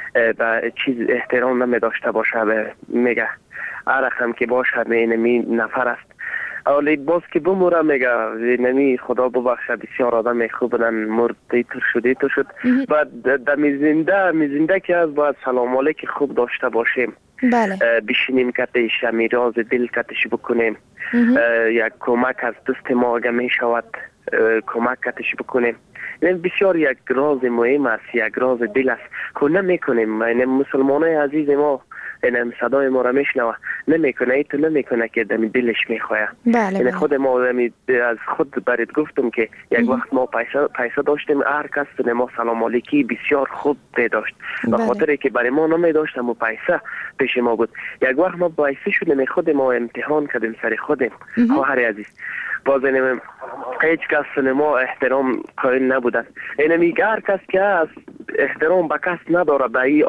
به چیز احترام نمی داشته باشه، میگه هر رقم که باشه اینمی نفر است. اولی باز که بموره میگه نمی خدا ببخشه بسیار آدم خوب بودن، مرد دیتر شد بعد دمی زنده که از باید سلام علیک خوب داشته باشیم. بله. بشینیم کتش راز دل کتش بکنیم. یک کمک از دست ما اگه می شود کمک کتش بکنیم. این بسیار یک راز مهم است، یک راز دل است که نمیکنیم. این مسلمانای عزیز ما این صدای ما را میشنوه نمیکنه، ایتو نمیکنه که دمی دلش میخواه. این خود ما از خود برید گفتم که یک وقت ما پیسه داشتیم، هر کس ما سلام علیکی بسیار خوب داشت، به خاطر که برای ما نمی داشتم و پیسه پیش ما بود. یک وقت ما باعث شدیم خود ما امتحان کردیم سر خودم. خواهر عزیز باز اینم هیچ کس ما احترام قائل نبودن. این میگه هر کس که از احترام به کس نداره به این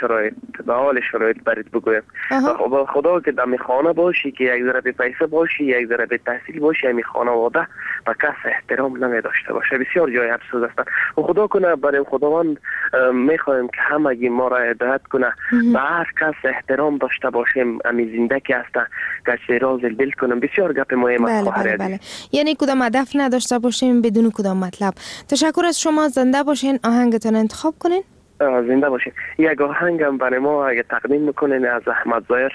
حال شرایط برید بگویم. با خدا که دمی خانه باشی که یک ذره به پیسه باشی، یک ذره به تحصیل باشی، همی خانواده به کس احترام نمی داشته باشه. بسیار جای افسوس است. و خدا کنه برای خداوند میخوایم که همگی ما را هدایت کنه به هر کس احترام داشته باشیم. امی زنده که هستن که راز دل کنم. بسیار گپ مهم است. بله. یعنی کدام هدف نداشته باشیم بدون کدام مطلب. تشکر از شما، زنده باشین. آهنگتون انتخاب کنین. زنده باشین. یک آهنگم برای ما اگه تقدیم میکنین از احمد ظاهر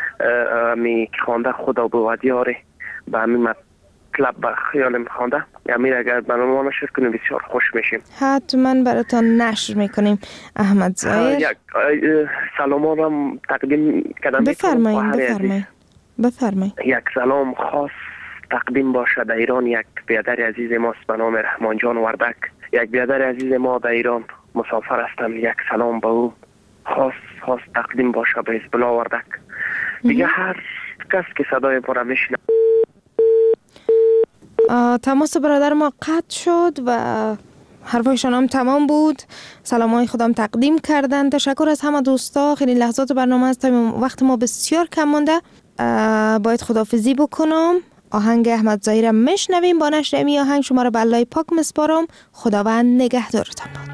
می خوانده خدا بود یاره، به همین مطلب به خیالم خوانده. امیر اگر برای ما نشر کنیم بسیار خوش میشیم. حتما براتون نشر میکنیم. احمد ظاهر یک سلامانم تقدیم کردم. بفرمایید. یک سلام خاص تقدیم باشه در ایران. یک برادر عزیز ماست به نام رحمان جان وردک یک برادر عزیز ما در ایران مسافر هستم، یک سلام به او خاص تقدیم باشه به حزب الله وردک. دیگه هر کس که صدای ما را میشنه. تماس برادر ما قطع شد و حرفایشان هم تمام بود. سلامای خودم تقدیم کردن. تشکر از همه دوستا. خیلی لحظات برنامه است، وقت ما بسیار کم مانده، باید خداحافظی بکنم. آهنگ احمد ظاهر میشنویم. با نشر این آهنگ شما را به الله پاک میسپارم. خداوند نگهدارتان باد.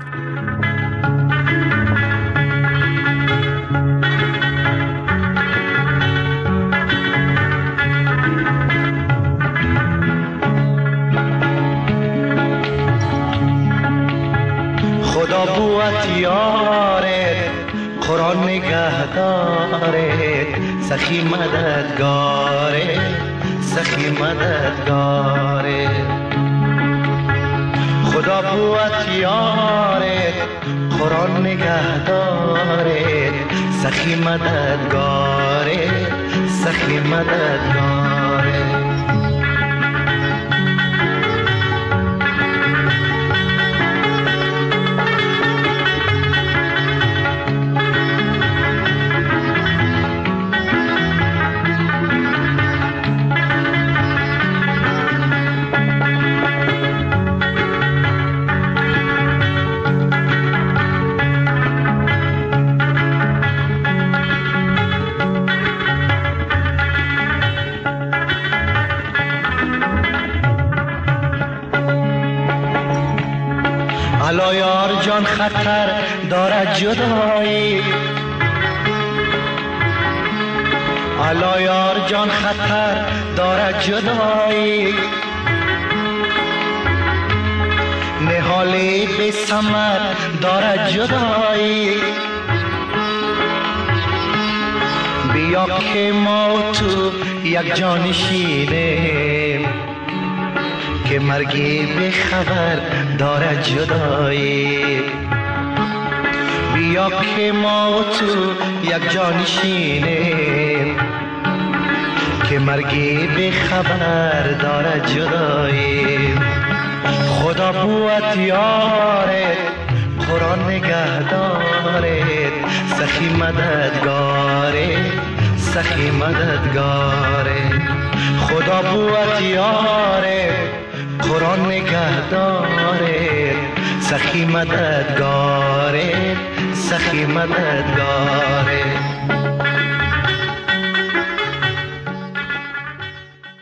خدا بوت یارت، قرآن نگهدارت، سخی مددگارت، سخی مددگارت. خدا بوت یارت، قرآن نگهدارت، سخی مددگارت، سخی مددگارت. الا یار جان خطر دارد جدایی، الا یار جان خطر دارد جدایی، نهالی بی ثمر دارد جدایی. بیا که ما و تو یک جان شینیم، که مرگی به خبر دارد جدایی. بیا که ما و تو یک جان شینیم، که مرگی به خبر دارد جدایی. خدا بوت یارت، قرآن نگهدارت، سخی مددگارت، سخی مددگارت. خدا بوت یارت، قرآن نگهدارت، سخی مددگارت، سخی مددگارت.